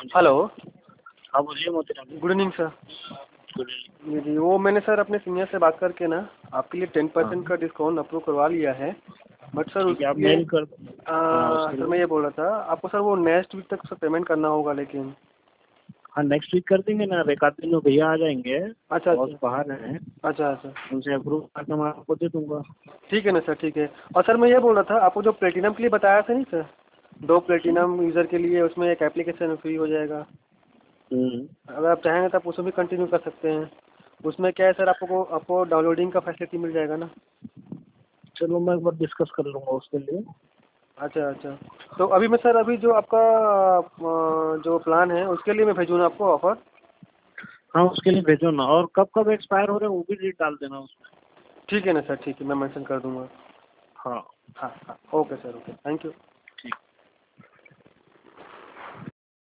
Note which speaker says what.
Speaker 1: Hello.
Speaker 2: हाँ बोलिए Motiram.
Speaker 1: Good evening sir.
Speaker 2: Good evening.
Speaker 1: जी वो मैंने सर अपने सीनियर से बात करके ना आपके लिए 10%
Speaker 2: हाँ
Speaker 1: का डिस्काउंट अप्रूव करवा लिया है। बट सर
Speaker 2: ठीक है, आप
Speaker 1: उसके
Speaker 2: मेल कर। हाँ उसके
Speaker 1: सर मैं
Speaker 2: लिए।
Speaker 1: ये बोल रहा था आपको सर वो नेक्स्ट वीक तक सर पेमेंट करना होगा लेकिन।
Speaker 2: हाँ नेक्स्ट वीक कर देंगे ना, एक आध दिन में भैया आ जाएंगे।
Speaker 1: अच्छा
Speaker 2: बॉस
Speaker 1: अच्छा
Speaker 2: बाहर हैं,
Speaker 1: अच्छा अच्छा।
Speaker 2: उनसे अप्रूव करके मैं आपको दे दूंगा।
Speaker 1: ठीक है ना सर, ठीक है। और सर मैं ये बोल रहा था आपको जो प्लेटिनम के लिए बताया था नहीं सर, 2 प्लेटिनम यूज़र के लिए उसमें एक एप्लीकेशन फ्री हो जाएगा।
Speaker 2: हम्म।
Speaker 1: अगर आप चाहेंगे तो आप उसमें भी कंटिन्यू कर सकते हैं। उसमें क्या है सर, आपको आपको डाउनलोडिंग का फैसिलिटी मिल जाएगा ना।
Speaker 2: चलो मैं एक बार डिस्कस कर लूंगा उसके लिए।
Speaker 1: अच्छा अच्छा। तो अभी मैं सर अभी जो आपका जो प्लान है उसके लिए मैं भेजूँ ना आपको ऑफर।
Speaker 2: हाँ उसके लिए भेजो ना, और कब कब एक्सपायर हो रहे हैं वो भी डेट डाल देना उसमें।
Speaker 1: ठीक है ना सर, ठीक है, मैं मेंशन कर दूंगा।
Speaker 2: हाँ।
Speaker 1: हाँ हाँ, okay sir, okay, thank you.